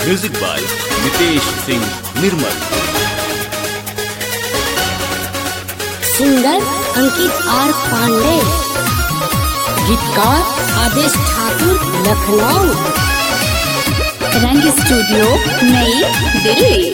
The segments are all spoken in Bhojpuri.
Music by Nitesh Singh Nirmal. Singer Ankit R Pandey, गीतकार आदेश ठाकुर लखनऊ। रंग स्टूडियो नई दिल्ली।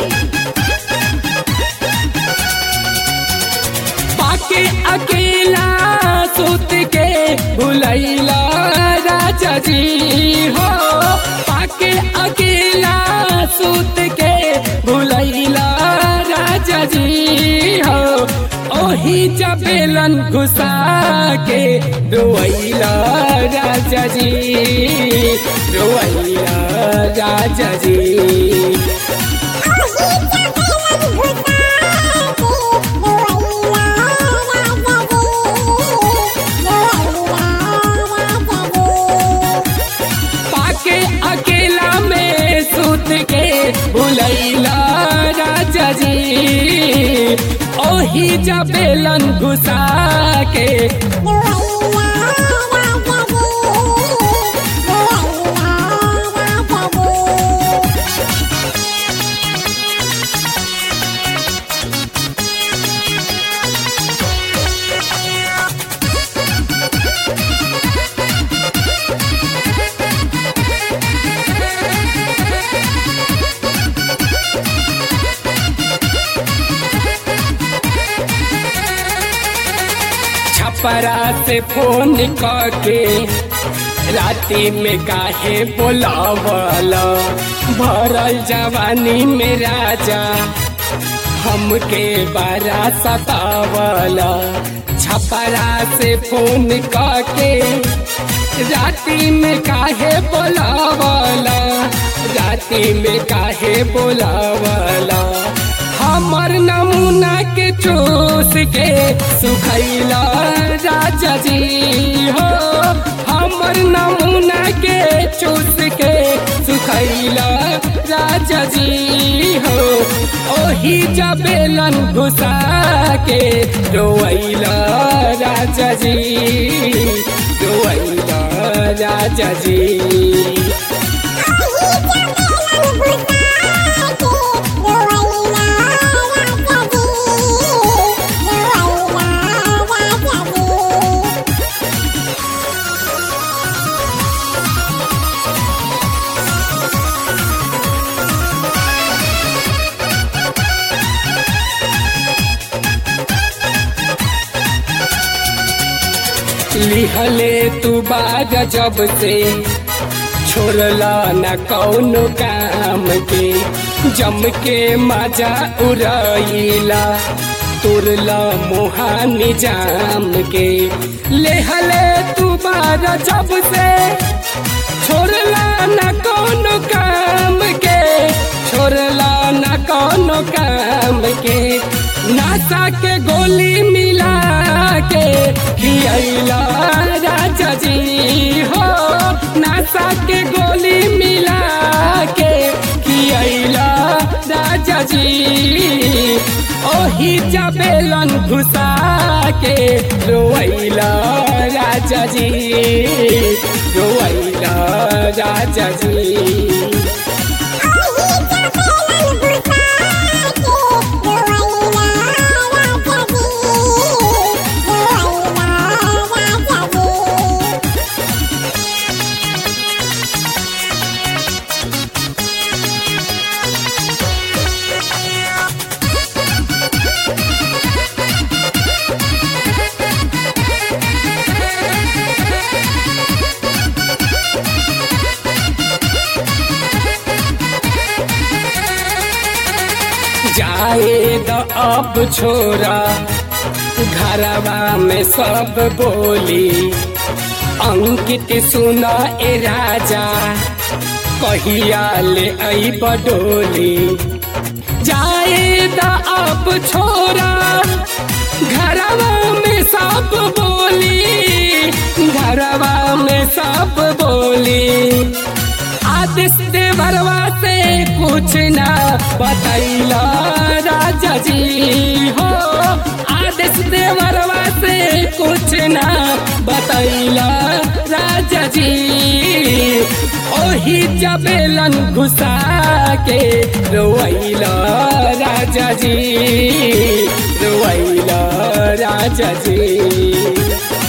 पाके अकेला सुत के भुलैला राजा जी हो, पाके अकेला सुत के भुलैला राजा जी हो। ओही चपेलन घुसा के रोइला राजा जी, रोइला राजा जी। पाके अकेला में सुत के भुलैला राजा जी, ओही चपेलन घुसा के छपरा से फोन करके राती में काहे बोलावला, भरल जवानी में राजा हमके बड़ा सतावला। छपरा से फोन करके राती में काहे बोलावला, राती में काहे बोलावला। हमर नमूना के चूस के सुखैला राजा जी हो, हमर नमूना के चूस के सुखैला राजा जी हो। ओही जबेलन घुसा के रोइला राजा जी, रोइला राजा जी। लिहले तू बाग जब से छोड़ला न कौनो काम के, जम के मजा उड़ैला तुरला मोहानी जाम के। लिहले तू बाग जब से छोड़ला न कौनो काम के, छोड़ला न कौनो काम के। नासा के गोली मिला के खियैला राजा जी हो, नासा के गोली मिला के खियैला राजा जी। ओही जबेलन घुसा के रोइला राजा जी, रोइला राजा जी। जाए द अब छोरा घरवा में सब बोली, अंकित सुना ए राजा कहिया ले आई बडोली। जाए द अब छोरा घरवा में सब बोली, घरवा में सब बोली। आदेश देवरवा से कुछ ना बतैला राजा जी हो, आदेश देवरवा से कुछ ना बतैला राजा जी। ओही जबेलन घुसा के रोइला राजा जी, रोइला राजा जी।